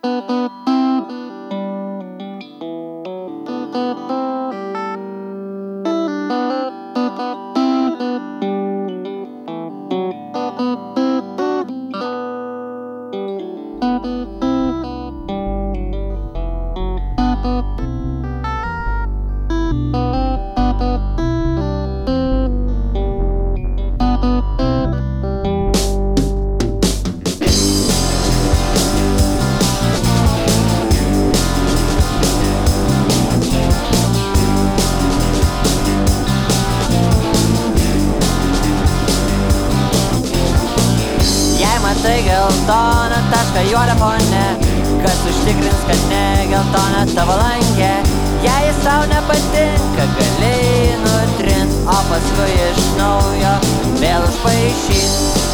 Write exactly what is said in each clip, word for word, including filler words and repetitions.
Tai geltona taška juoda fone, kas užtikrins, kad ne geltona tavo langė. Jei jis tau nepatinka, gali nutrint, o paskui iš naujo vėl užpaišyt.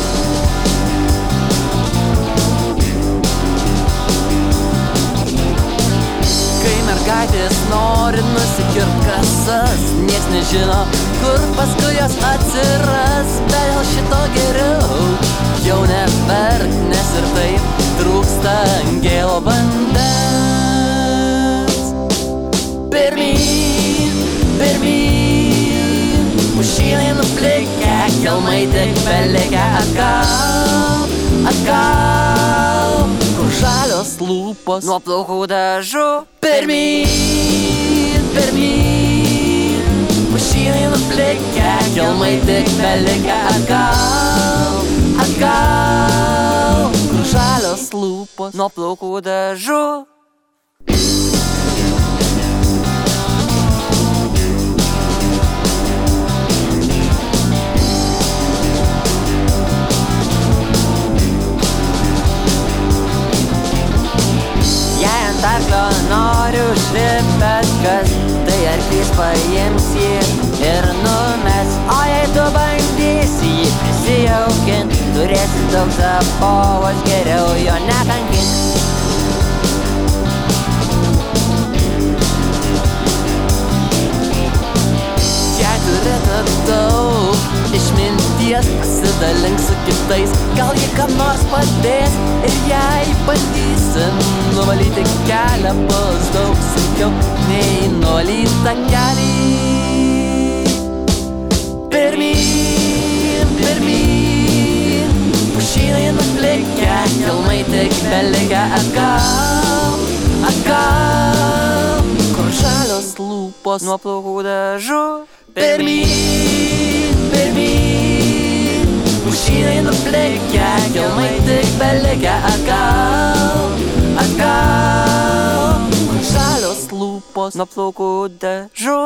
Kai mergaitės nori nusikirt kasas, nieks nežino, kur paskui jos atsiras. Bet dėl šito geriau jau neverk, nes ir taip trūksta angelo vandens. Pirmyn, pirmyn, pušynai nuplikę, kelmai tik belikę. Atgal, atgal, kur žalios lūpos nuo plaukų dažų. Pirmyn, pirmyn, pušynai nuplikę, kelmai tik belikę. Atgal, atgal, kur žalios lūpos nuo plaukų dažų. Jei ant arklio noriu užlipt bet kas, tai arklys paims jį ir numes. O jei tu bandysi jį prisijaukint, turėsi daug zapovos, geriau jo nekankint. Jei turi daug išminties, pasidalink su kitais, gal ji kam nors padės. Ir jei bandysi nuvalyti kelią, bus daug sunkiau nei nuvalyti takelį. Pirmyn, pirmyn, pušynai nuplikę, kelmai tik belikę. Atgal, atgal, kur žalios lūpos nuo plaukų dažų. Pirmyn, pirmyn, pušynai nuplikę, kelmai tik belikę. Atgal, atgal, kur žalios lūpos nuo plaukų dažų.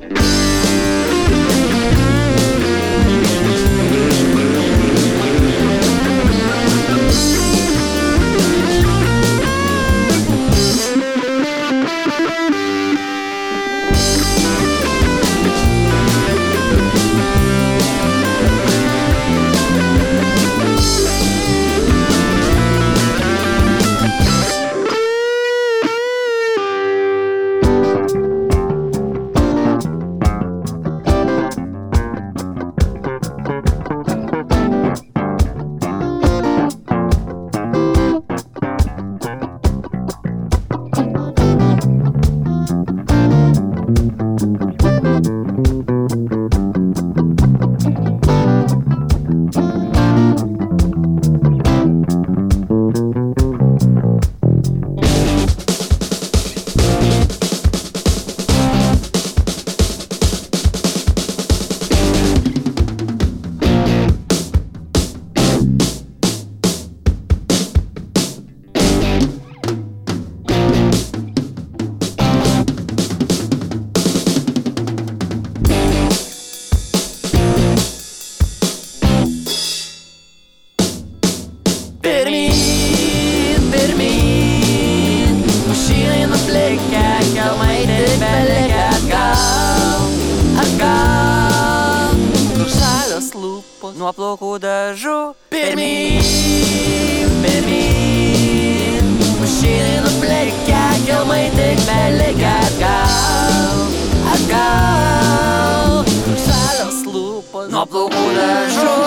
Pirmyn, pirmyn, pušynai nuplikę, kelmai tik belikę. Atgal, atgal, kur žalios lūpos nuo plaukų dažų. Pirmyn, pirmyn, pušynai nuplikę, kelmai tik belikę. Atgal, atgal, kur žalios lūpos nuo plaukų dažų.